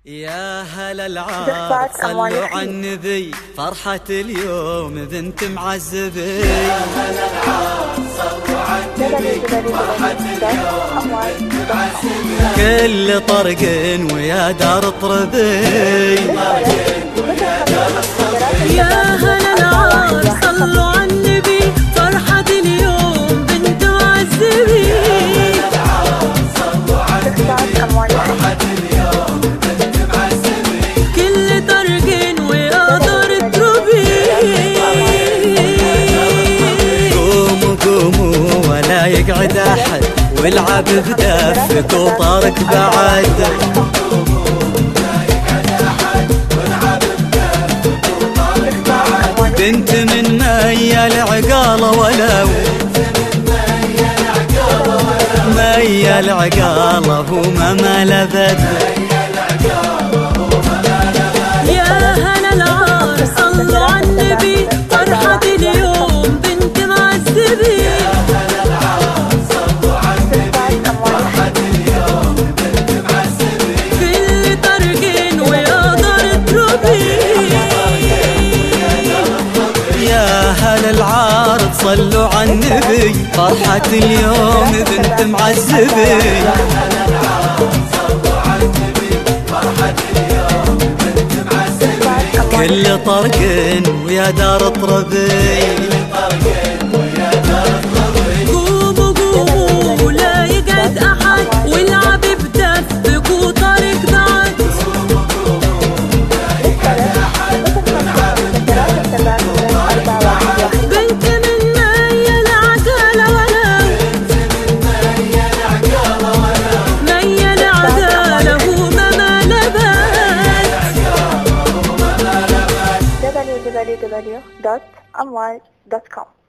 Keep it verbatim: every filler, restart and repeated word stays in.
يا هلا العار صلوا على النبي، فرحة اليوم بنت معزبي. يا هلا العار صلوا على النبي، فرحة اليوم بنت معزبي. كل طرق ويا دار طربي، يا هلا العار صلوا على النبي، فرحة اليوم بنت معزبي. يقعد احد والعب بدفك وطارك بعد. بنت من مية العقالة ولو مية العقالة وما ملبت. يا هلا العار صلوا على النبي، فرحة اليوم بنت معزبي. صلوا على النبي، فرحة اليوم بنت معزبي. كل طرق ويا دار طربي. قوموا قوموا لا يقعد احد، والعب بدفك وطارق بعد. w w w dot amwal dot com